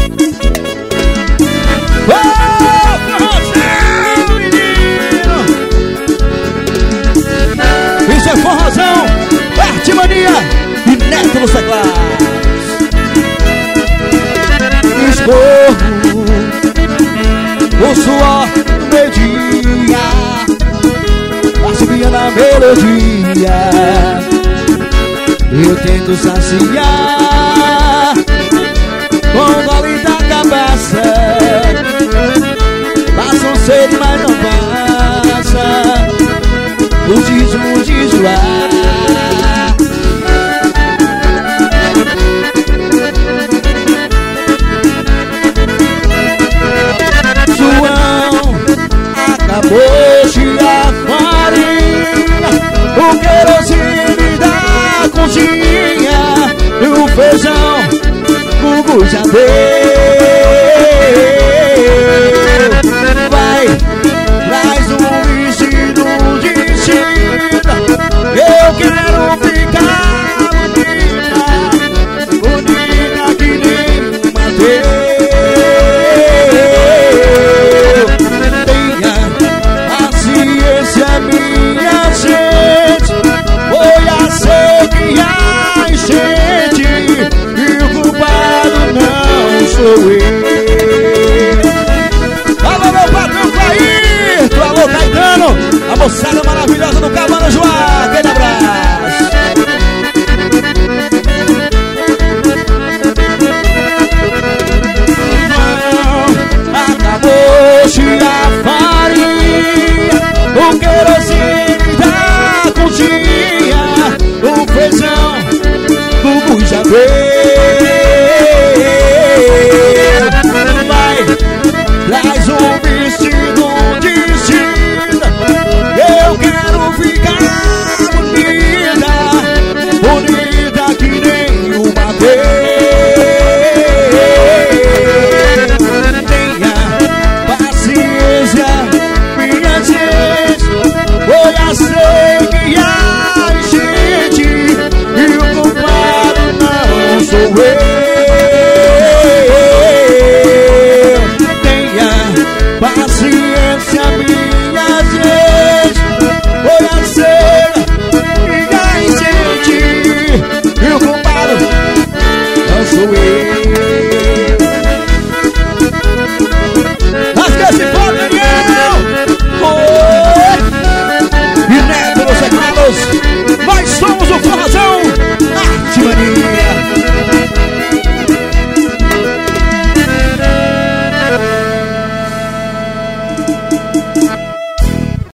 Isso é forrozão, Artimania e Neto nos teclados. Escorro o suor do meio-dia, assobia na melodia. Eu tento saciar com o gole da cabaça. Passa um sede, mas não passa o gijo, João, acabou-se a farinha, o querosene da cozinha e o feijão, Gugu já deu. Vai, traz um vestido de China, eu quero ficar bonita que nem Mateus. Tenha paciência, minha gente, foi a sede e a enchente, e o culpado não sou eu.